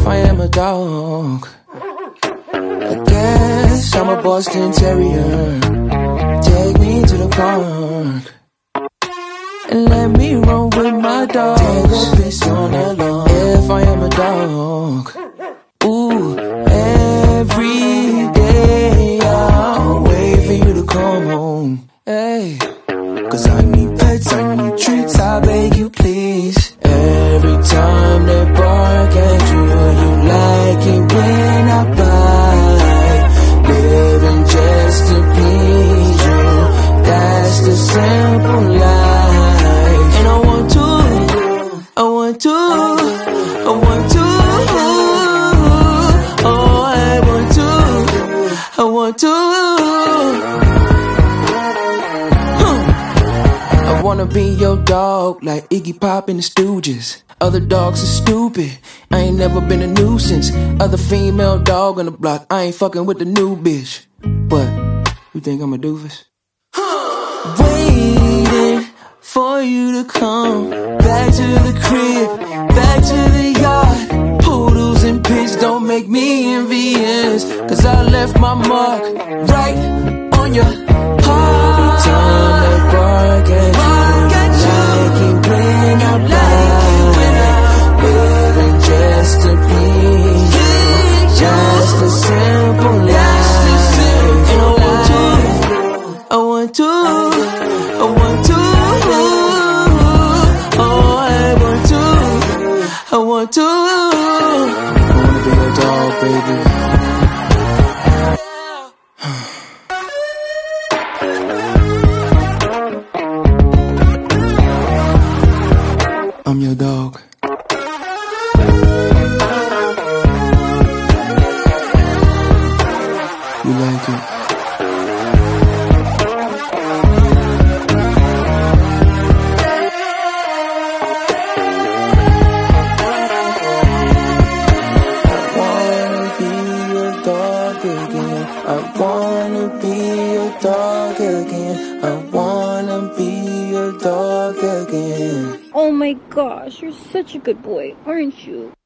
I am a dog. I guess I'm a Boston Terrier. Take me to the park and let me roll with my dogs. Take a piss on the lawn. If I am a dog, ooh, every day I'll wait for you to come home. Hey, 'cause I need pets, I need treats, I beg you please. Every time they bark at you, you like it when I bite. Living just to please you, that's the simple life. And I want to, oh, I want to. I wanna be your dog, like Iggy Pop and the Stooges. Other dogs are stupid, I ain't never been a nuisance. Other female dog on the block, I ain't fucking with the new bitch. What, you think I'm a doofus? Waiting for you to come back to the crib, back to the yard. Poodles and pigs don't make me envious, 'cause I left my mark right on your heart. Every time they bark at you, like it when I bite. Living just to please you, just a simple life. And I want to, oh, I want to. Oh, I want to. I wanna be your dog, baby. I'm your dog. You like it? I wanna be your dog again. I wanna be your dog again. Oh my gosh, you're such a good boy, aren't you?